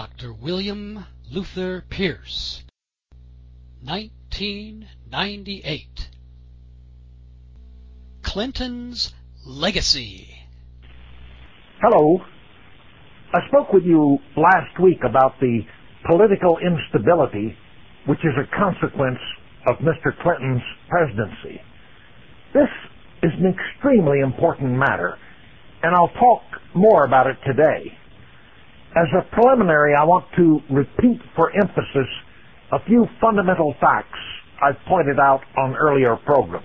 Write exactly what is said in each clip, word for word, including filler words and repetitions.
Doctor William Luther Pierce, nineteen ninety-eight. Clinton's Legacy. Hello. I spoke with you last week about the political instability which is a consequence of Mister Clinton's presidency. This is an extremely important matter, and I'll talk more about it today. As a preliminary, I want to repeat for emphasis a few fundamental facts I've pointed out on earlier programs.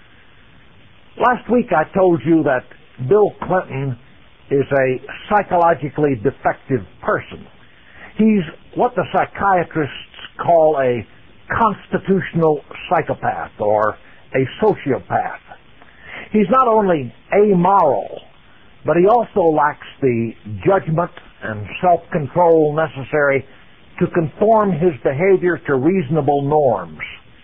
Last week I told you that Bill Clinton is a psychologically defective person. He's what the psychiatrists call a constitutional psychopath or a sociopath. He's not only amoral, but he also lacks the judgment and self-control necessary to conform his behavior to reasonable norms.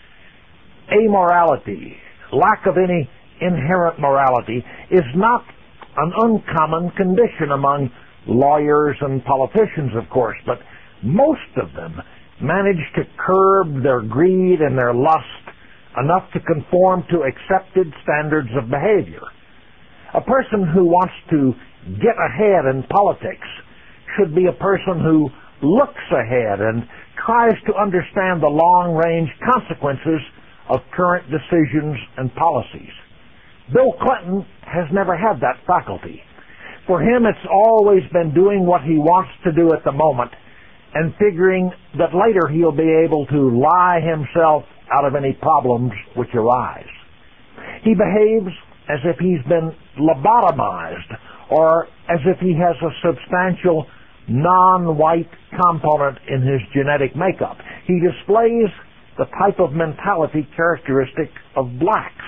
Amorality, lack of any inherent morality, is not an uncommon condition among lawyers and politicians, of course, but most of them manage to curb their greed and their lust enough to conform to accepted standards of behavior. A person who wants to get ahead in politics should be a person who looks ahead and tries to understand the long-range consequences of current decisions and policies. Bill Clinton has never had that faculty. For him, it's always been doing what he wants to do at the moment and figuring that later he'll be able to lie himself out of any problems which arise. He behaves as if he's been lobotomized or as if he has a substantial non-white component in his genetic makeup. He displays the type of mentality characteristic of blacks.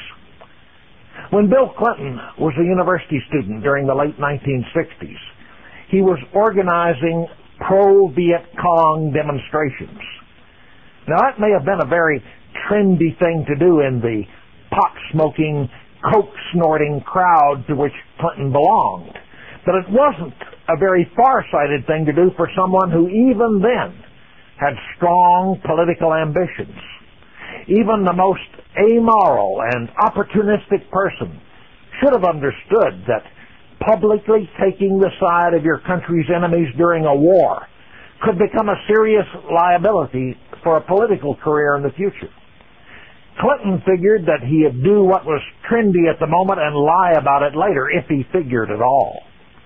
When Bill Clinton was a university student during the late nineteen sixties, he was organizing pro-Viet Cong demonstrations. Now, that may have been a very trendy thing to do in the pot-smoking, coke-snorting crowd to which Clinton belonged, but it wasn't a very far-sighted thing to do for someone who even then had strong political ambitions. Even the most amoral and opportunistic person should have understood that publicly taking the side of your country's enemies during a war could become a serious liability for a political career in the future. Clinton figured that he'd do what was trendy at the moment and lie about it later, if he figured at all.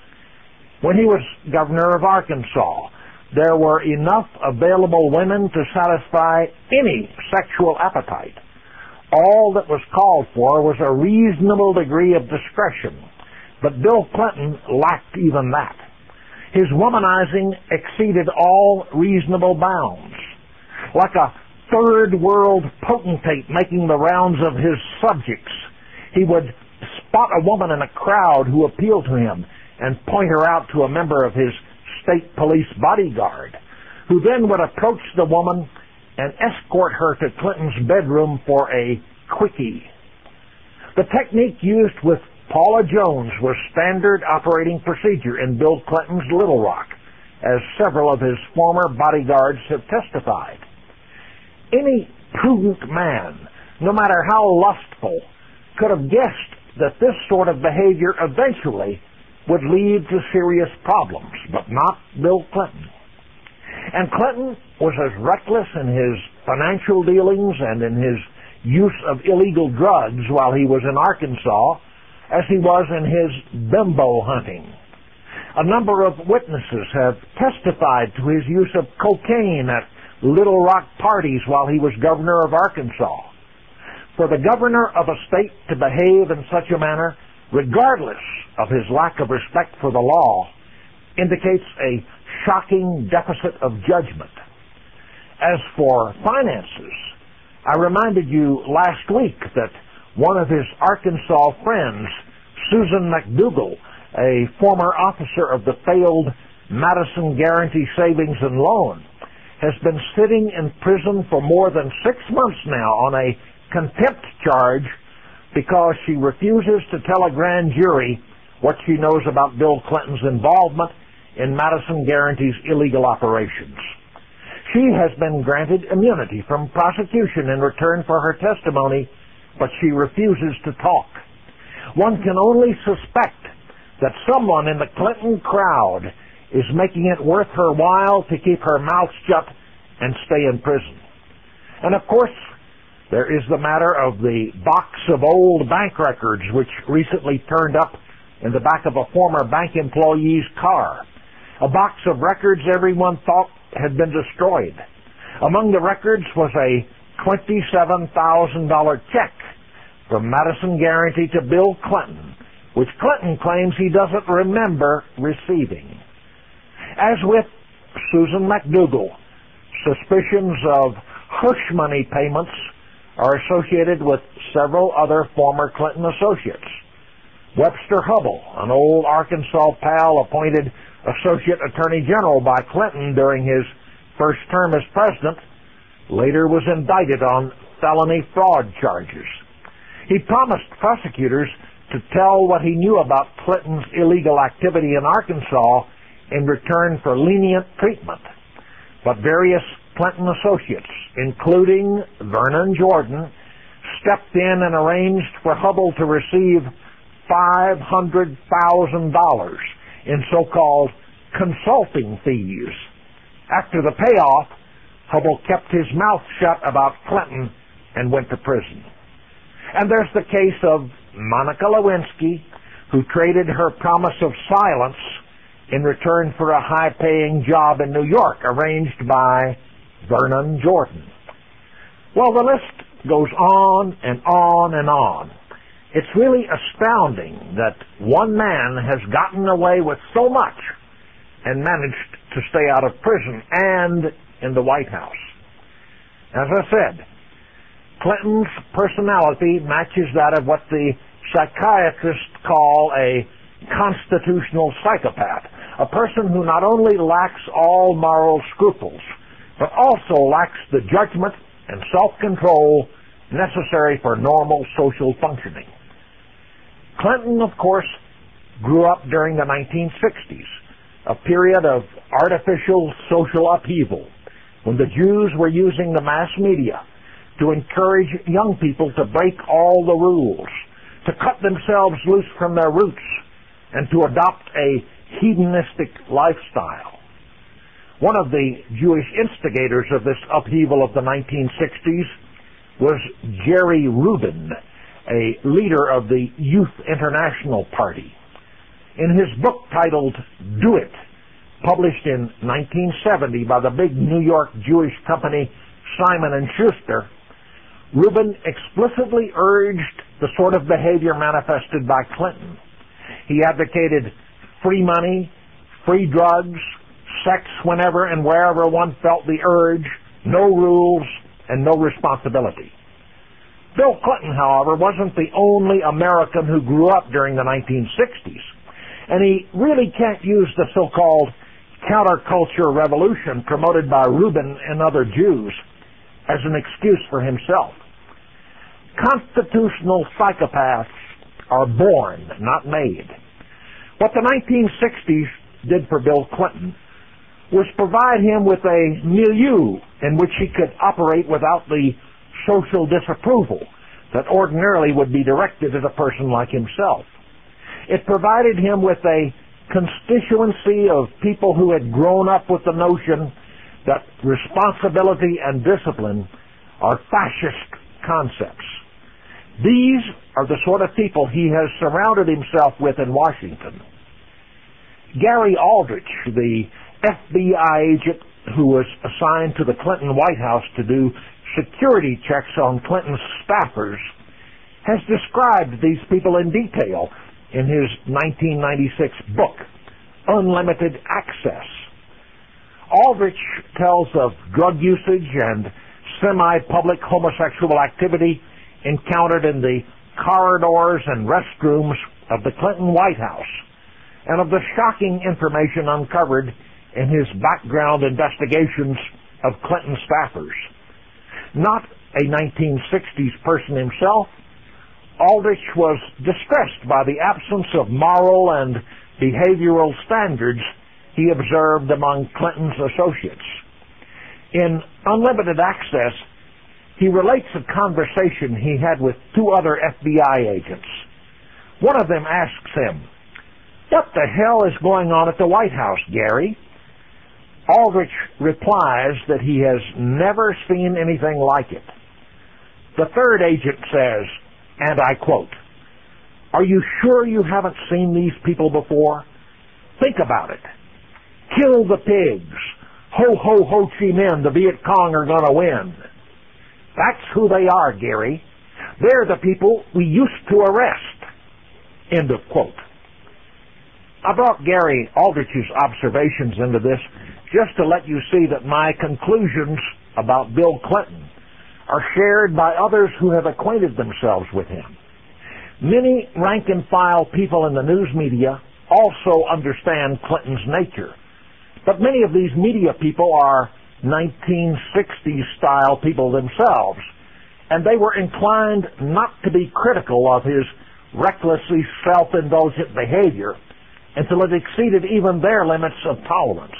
When he was governor of Arkansas, there were enough available women to satisfy any sexual appetite. All that was called for was a reasonable degree of discretion, but Bill Clinton lacked even that. His womanizing exceeded all reasonable bounds. Like a third world potentate making the rounds of his subjects, he would spot a woman in a crowd who appealed to him and point her out to a member of his state police bodyguard, who then would approach the woman and escort her to Clinton's bedroom for a quickie. The technique used with Paula Jones was standard operating procedure in Bill Clinton's Little Rock, as several of his former bodyguards have testified. Any prudent man, no matter how lustful, could have guessed that this sort of behavior eventually would lead to serious problems, but not Bill Clinton. And Clinton was as reckless in his financial dealings and in his use of illegal drugs while he was in Arkansas as he was in his bimbo hunting. A number of witnesses have testified to his use of cocaine at Little Rock parties while he was governor of Arkansas. For the governor of a state to behave in such a manner, regardless of his lack of respect for the law, indicates a shocking deficit of judgment. As for finances, I reminded you last week that one of his Arkansas friends, Susan McDougal, a former officer of the failed Madison Guaranty Savings and Loan, has been sitting in prison for more than six months now on a contempt charge because she refuses to tell a grand jury what she knows about Bill Clinton's involvement in Madison Guaranty's illegal operations. She has been granted immunity from prosecution in return for her testimony, but she refuses to talk. One can only suspect that someone in the Clinton crowd is making it worth her while to keep her mouth shut and stay in prison. And of course, there is the matter of the box of old bank records which recently turned up in the back of a former bank employee's car. A box of records everyone thought had been destroyed. Among the records was a twenty-seven thousand dollars check from Madison Guaranty to Bill Clinton, which Clinton claims he doesn't remember receiving. As with Susan McDougal, suspicions of hush money payments are associated with several other former Clinton associates. Webster Hubbell, an old Arkansas pal appointed Associate Attorney General by Clinton during his first term as president, later was indicted on felony fraud charges. He promised prosecutors to tell what he knew about Clinton's illegal activity in Arkansas in return for lenient treatment. But various Clinton associates, including Vernon Jordan, stepped in and arranged for Hubbell to receive five hundred thousand dollars in so-called consulting fees. After the payoff, Hubbell kept his mouth shut about Clinton and went to prison. And there's the case of Monica Lewinsky, who traded her promise of silence in return for a high-paying job in New York, arranged by Vernon Jordan. Well, the list goes on and on and on. It's really astounding that one man has gotten away with so much and managed to stay out of prison and in the White House. As I said, Clinton's personality matches that of what the psychiatrists call a constitutional psychopath, a person who not only lacks all moral scruples, but also lacks the judgment and self-control necessary for normal social functioning. Clinton, of course, grew up during the nineteen sixties, a period of artificial social upheaval, when the Jews were using the mass media to encourage young people to break all the rules, to cut themselves loose from their roots, and to adopt a hedonistic lifestyle. One of the Jewish instigators of this upheaval of the nineteen sixties was Jerry Rubin, a leader of the Youth International Party. In his book titled Do It, published in nineteen seventy by the big New York Jewish company Simon and Schuster, Rubin explicitly urged the sort of behavior manifested by Clinton. He advocated free money, free drugs, sex whenever and wherever one felt the urge, no rules, and no responsibility. Bill Clinton, however, wasn't the only American who grew up during the nineteen sixties, and he really can't use the so-called counterculture revolution promoted by Rubin and other Jews as an excuse for himself. Constitutional psychopaths are born, not made. What the nineteen sixties did for Bill Clinton was provide him with a milieu in which he could operate without the social disapproval that ordinarily would be directed at a person like himself. It provided him with a constituency of people who had grown up with the notion that responsibility and discipline are fascist concepts. These are the sort of people he has surrounded himself with in Washington. Gary Aldrich, the F B I agent who was assigned to the Clinton White House to do security checks on Clinton's staffers, has described these people in detail in his nineteen ninety-six book, Unlimited Access. Aldrich tells of drug usage and semi-public homosexual activity encountered in the corridors and restrooms of the Clinton White House, and of the shocking information uncovered in his background investigations of Clinton staffers. Not a nineteen sixties person himself, Aldrich was distressed by the absence of moral and behavioral standards he observed among Clinton's associates. In Unlimited Access, he relates a conversation he had with two other F B I agents. One of them asks him, "What the hell is going on at the White House, Gary?" Aldrich replies that he has never seen anything like it. The third agent says, and I quote, "Are you sure you haven't seen these people before? Think about it. Kill the pigs. Ho, ho, Ho Chi Minh, the Viet Cong are going to win. That's who they are, Gary. They're the people we used to arrest." End of quote. I brought Gary Aldrich's observations into this just to let you see that my conclusions about Bill Clinton are shared by others who have acquainted themselves with him. Many rank-and-file people in the news media also understand Clinton's nature, but many of these media people are nineteen sixties style people themselves, and they were inclined not to be critical of his recklessly self-indulgent behavior until it exceeded even their limits of tolerance.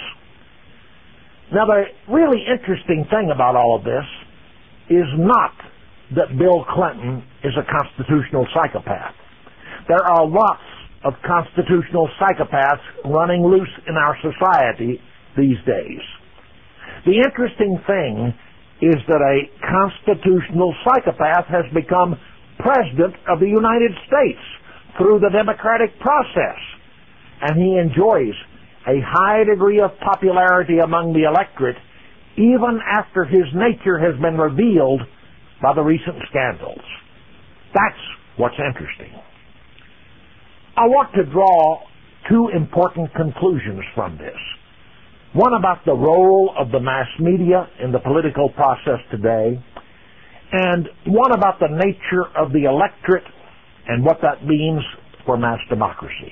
Now, the really interesting thing about all of this is not that Bill Clinton is a constitutional psychopath. There are lots of constitutional psychopaths running loose in our society these days. The interesting thing is that a constitutional psychopath has become President of the United States through the democratic process, and he enjoys a high degree of popularity among the electorate even after his nature has been revealed by the recent scandals. That's what's interesting. I want to draw two important conclusions from this. One about the role of the mass media in the political process today, and one about the nature of the electorate and what that means for mass democracy.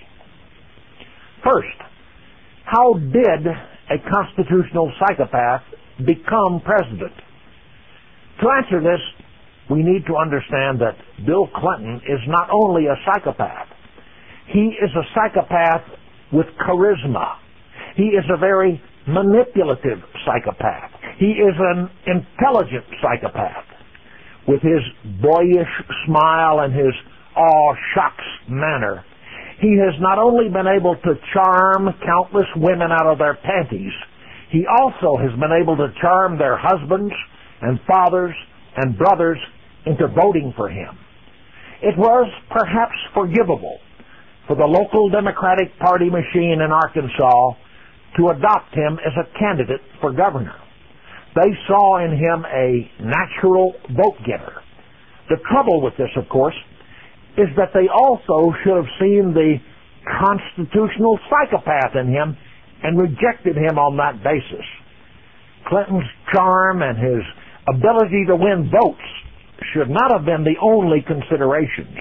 First, how did a constitutional psychopath become president? To answer this, we need to understand that Bill Clinton is not only a psychopath. He is a psychopath with charisma. He is a very manipulative psychopath. He is an intelligent psychopath. With his boyish smile and his aw shucks manner, he has not only been able to charm countless women out of their panties, he also has been able to charm their husbands and fathers and brothers into voting for him. It was perhaps forgivable for the local Democratic Party machine in Arkansas to adopt him as a candidate for governor. They saw in him a natural vote-getter. The trouble with this, of course, is that they also should have seen the constitutional psychopath in him and rejected him on that basis. Clinton's charm and his ability to win votes should not have been the only considerations.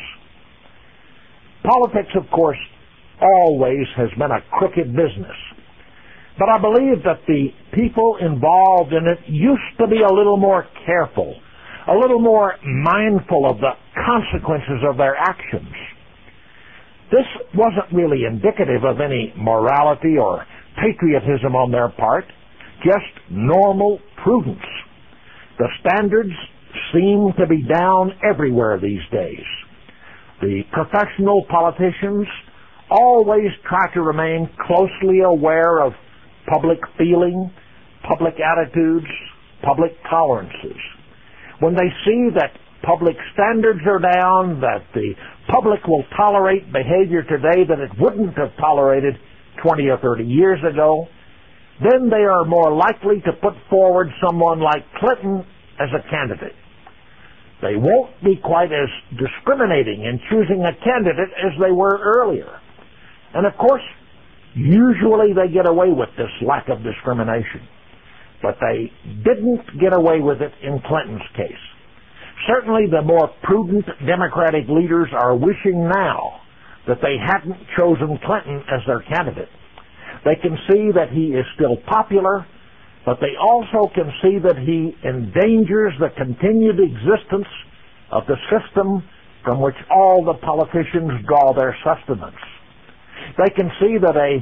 Politics, of course, always has been a crooked business. But I believe that the people involved in it used to be a little more careful, a little more mindful of the consequences of their actions. This wasn't really indicative of any morality or patriotism on their part, just normal prudence. The standards seem to be down everywhere these days. The professional politicians always try to remain closely aware of public feeling, public attitudes, public tolerances. When they see that public standards are down, that the public will tolerate behavior today that it wouldn't have tolerated twenty or thirty years ago, then they are more likely to put forward someone like Clinton as a candidate. They won't be quite as discriminating in choosing a candidate as they were earlier. And of course, usually they get away with this lack of discrimination. But they didn't get away with it in Clinton's case. Certainly the more prudent Democratic leaders are wishing now that they hadn't chosen Clinton as their candidate. They can see that he is still popular, but they also can see that he endangers the continued existence of the system from which all the politicians draw their sustenance. They can see that a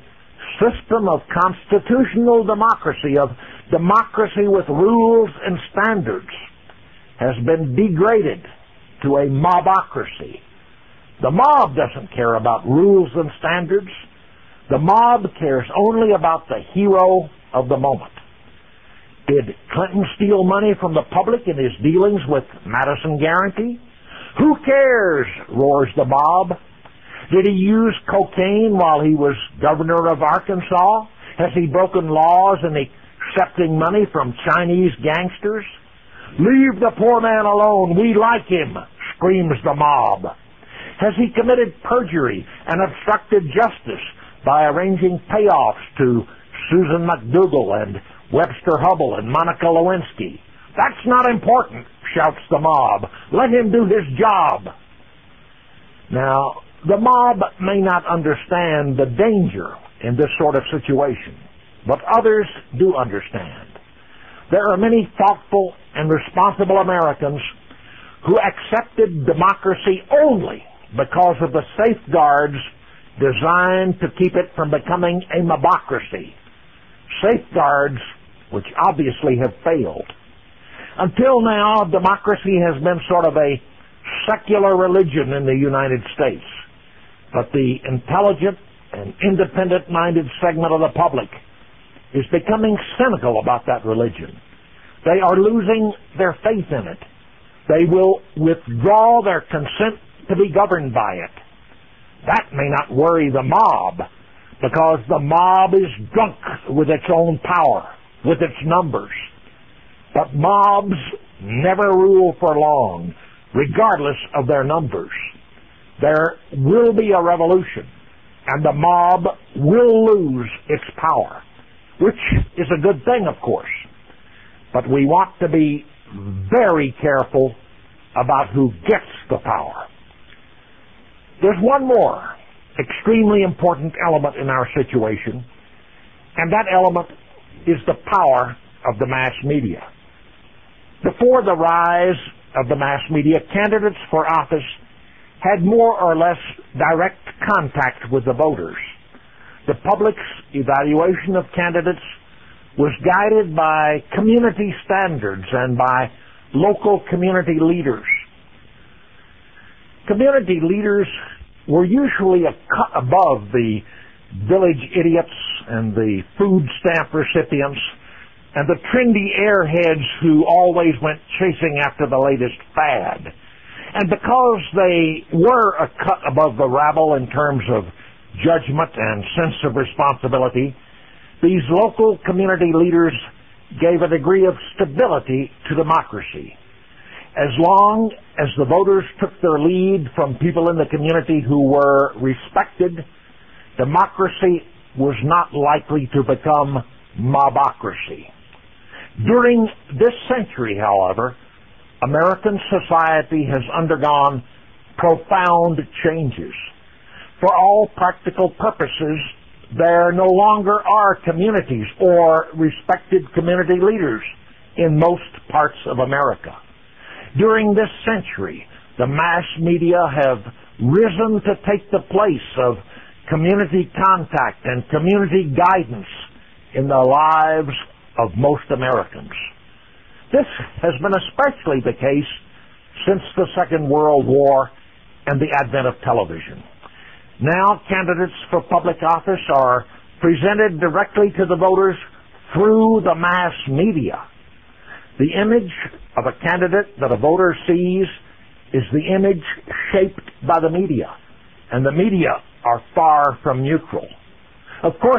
system of constitutional democracy, of democracy with rules and standards, has been degraded to a mobocracy. The mob doesn't care about rules and standards. The mob cares only about the hero of the moment. Did Clinton steal money from the public in his dealings with Madison Guaranty? Who cares, roars the mob. Did he use cocaine while he was governor of Arkansas? Has he broken laws in accepting money from Chinese gangsters? Leave the poor man alone. We like him, screams the mob. Has he committed perjury and obstructed justice by arranging payoffs to Susan McDougal and Webster Hubbell and Monica Lewinsky? That's not important, shouts the mob. Let him do his job. Now, the mob may not understand the danger in this sort of situation, but others do understand. There are many thoughtful and responsible Americans who accepted democracy only because of the safeguards designed to keep it from becoming a mobocracy. Safeguards which obviously have failed. Until now, democracy has been sort of a secular religion in the United States. But the intelligent and independent-minded segment of the public is becoming cynical about that religion. They are losing their faith in it. They will withdraw their consent to be governed by it. That may not worry the mob, because the mob is drunk with its own power, with its numbers. But mobs never rule for long, regardless of their numbers. There will be a revolution, and the mob will lose its power, which is a good thing, of course. But we want to be very careful about who gets the power. There's one more extremely important element in our situation, and that element is the power of the mass media. Before the rise of the mass media, candidates for office had more or less direct contact with the voters. The public's evaluation of candidates was guided by community standards and by local community leaders. Community leaders were usually a cut above the village idiots and the food stamp recipients and the trendy airheads who always went chasing after the latest fad. And because they were a cut above the rabble in terms of judgment and sense of responsibility, these local community leaders gave a degree of stability to democracy. As long as the voters took their lead from people in the community who were respected, democracy was not likely to become mobocracy. During this century, however, American society has undergone profound changes. For all practical purposes, there no longer are communities or respected community leaders in most parts of America. During this century, the mass media have risen to take the place of community contact and community guidance in the lives of most Americans. This has been especially the case since the Second World War and the advent of television. Now, candidates for public office are presented directly to the voters through the mass media. The image of a candidate that a voter sees is the image shaped by the media, and the media are far from neutral. Of course,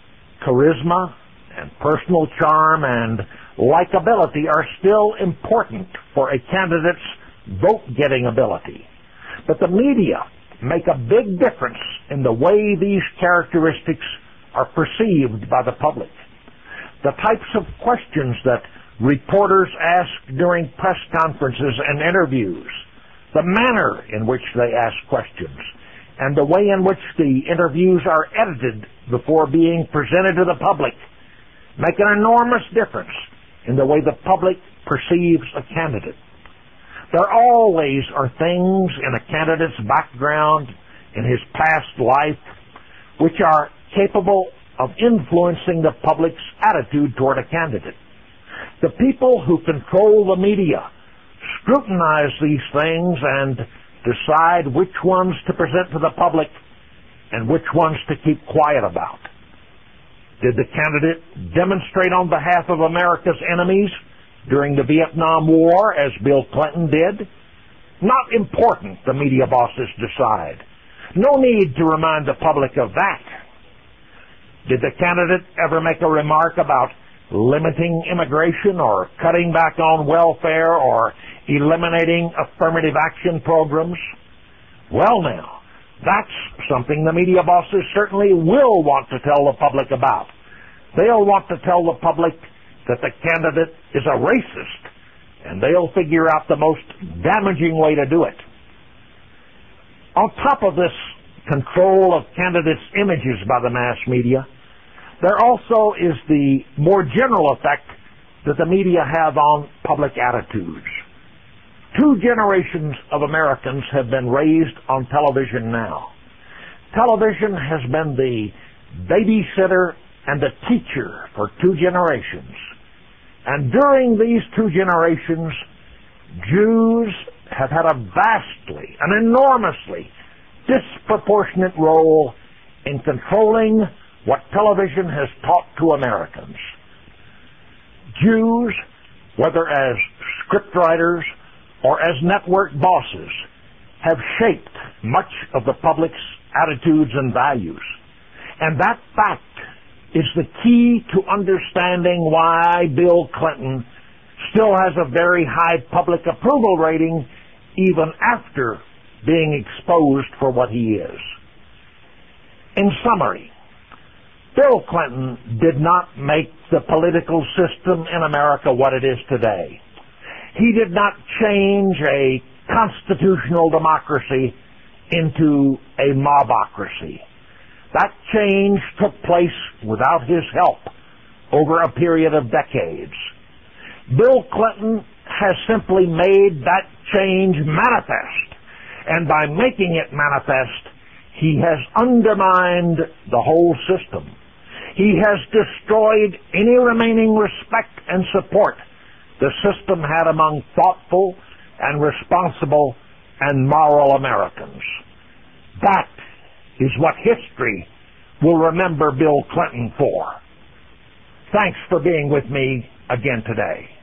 charisma and personal charm and likability are still important for a candidate's vote-getting ability. But the media make a big difference in the way these characteristics are perceived by the public. The types of questions that reporters ask during press conferences and interviews, the manner in which they ask questions, and the way in which the interviews are edited before being presented to the public make an enormous difference in the way the public perceives a candidate. There always are things in a candidate's background, in his past life, which are capable of influencing the public's attitude toward a candidate. The people who control the media scrutinize these things and decide which ones to present to the public and which ones to keep quiet about. Did the candidate demonstrate on behalf of America's enemies during the Vietnam War as Bill Clinton did? Not important, the media bosses decide. No need to remind the public of that. Did the candidate ever make a remark about limiting immigration or cutting back on welfare or eliminating affirmative action programs? Well now, that's something the media bosses certainly will want to tell the public about. They'll want to tell the public that the candidate is a racist, and they'll figure out the most damaging way to do it. On top of this control of candidates' images by the mass media, there also is the more general effect that the media have on public attitudes. Two generations of Americans have been raised on television now. Television has been the babysitter and the teacher for two generations. And during these two generations, Jews have had a vastly, an enormously disproportionate role in controlling what television has taught to Americans. Jews, whether as scriptwriters or as network bosses, have shaped much of the public's attitudes and values. And that fact is the key to understanding why Bill Clinton still has a very high public approval rating even after being exposed for what he is. In summary, Bill Clinton did not make the political system in America what it is today. He did not change a constitutional democracy into a mobocracy. That change took place without his help over a period of decades. Bill Clinton has simply made that change manifest, and by making it manifest, he has undermined the whole system. He has destroyed any remaining respect and support the system had among thoughtful and responsible and moral Americans. That is what history will remember Bill Clinton for. Thanks for being with me again today.